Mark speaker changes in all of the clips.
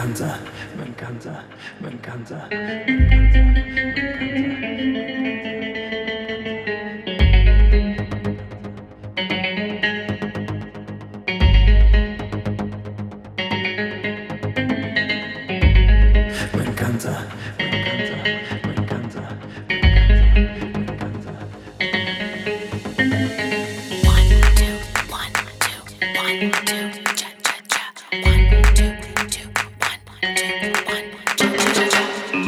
Speaker 1: encanta, me encanta, me encanta, me encanta, me encanta, me encanta, me encanta, me encanta.
Speaker 2: One, two, cha cha cha. 1, 2, 2, 1, 2, 1, 2, cha cha cha.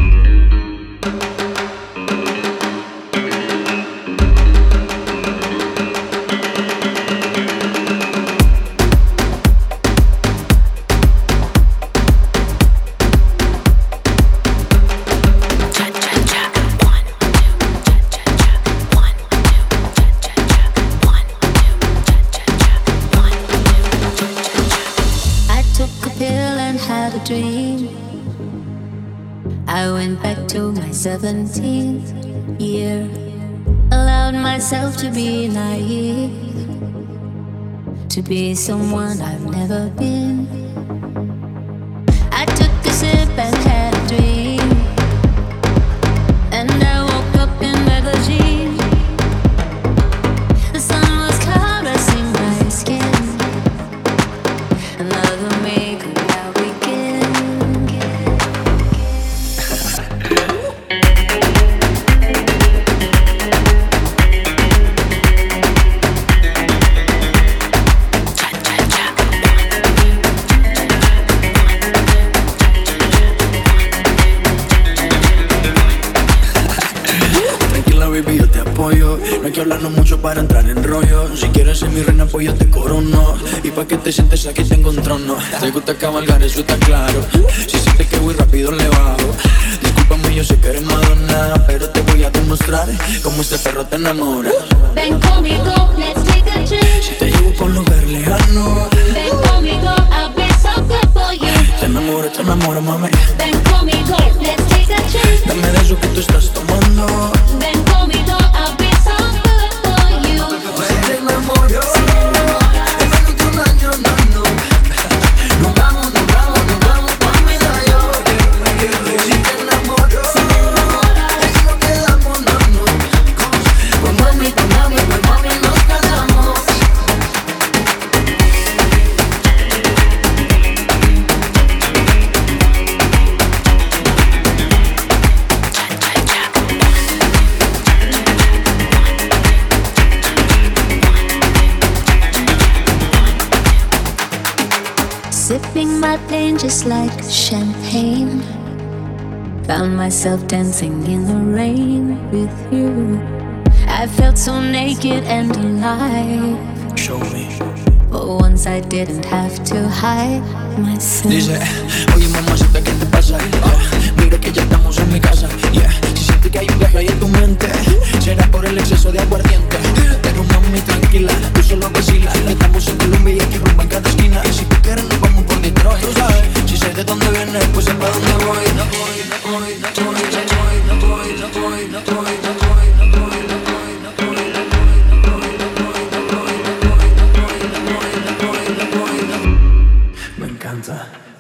Speaker 3: Had a dream. I went back to my 17th year. Allowed myself to be naive, to be someone I've never been. I took a sip and had a dream, and I woke up in magazine. The sun was caressing my skin. Another me could now begin.
Speaker 1: Tranquila baby, yo te apoyo. No hay que hablarnos mucho para entrar en rollo. Si quieres ser mi reina, pues yo te corono. Y pa' que te sientes aquí tengo un trono. Te gusta cabalgar, eso está claro. Si sientes que voy rápido le bajo. Discúlpame, yo sé que eres Madonna, pero te voy a demostrar cómo este perro te enamora.
Speaker 3: Ven conmigo, let's take a trip.
Speaker 1: Si te llevo por lugar lejano,
Speaker 3: Ven conmigo, I'll be so good for you.
Speaker 1: te enamoro, mami.
Speaker 3: Ven conmigo, let's take a trip.
Speaker 1: Dame de eso que tú estás tomando.
Speaker 3: Ven conmigo, I'll be so good for you.
Speaker 1: Te enamoro. Es menos que un año, no. Nos vamos pa' medallo. Si te enamoro, así nos quedamos, no. Con mami, nos quedamos.
Speaker 3: Sipping my pain just like champagne. Found myself dancing in the rain with you. I felt so naked and alive.
Speaker 1: Show me.
Speaker 3: For once I didn't have to hide myself.
Speaker 1: Dice, oye mamacita, ¿qué te pasa? Mira que ya estamos en mi casa. Yeah. Si sientes que hay un viaje ahí en tu mente, será por el exceso de aguardiente. Pero mami, tranquila, tú solo vacila. Estamos en Colombia y aquí rumba en cada esquina. Y si tú quieres nos vamos por Detroit. Tú sabes, si sé de dónde vienes, pues sé pa' dónde voy. No voy. Me encanta.